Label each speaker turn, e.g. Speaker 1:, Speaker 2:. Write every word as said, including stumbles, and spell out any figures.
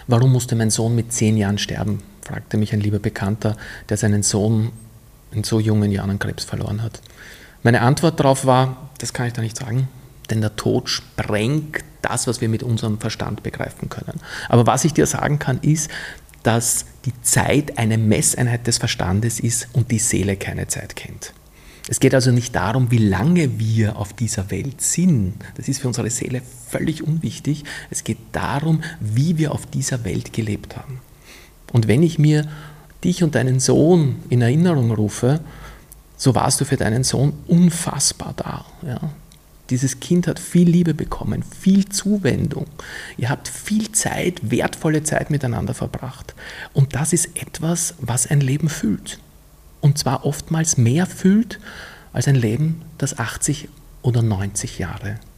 Speaker 1: Warum musste mein Sohn mit zehn Jahren sterben? Fragte mich ein lieber Bekannter, der seinen Sohn in so jungen Jahren an Krebs verloren hat. Meine Antwort darauf war, das kann ich da nicht sagen, denn der Tod sprengt das, was wir mit unserem Verstand begreifen können. Aber was ich dir sagen kann, ist, dass die Zeit eine Messeinheit des Verstandes ist und die Seele keine Zeit kennt. Es geht also nicht darum, wie lange wir auf dieser Welt sind. Das ist für unsere Seele völlig unwichtig. Es geht darum, wie wir auf dieser Welt gelebt haben. Und wenn ich mir dich und deinen Sohn in Erinnerung rufe, so warst du für deinen Sohn unfassbar da. Ja? Dieses Kind hat viel Liebe bekommen, viel Zuwendung. Ihr habt viel Zeit, wertvolle Zeit miteinander verbracht. Und das ist etwas, was ein Leben füllt. Und zwar oftmals mehr füllt als ein Leben, das achtzig oder neunzig Jahre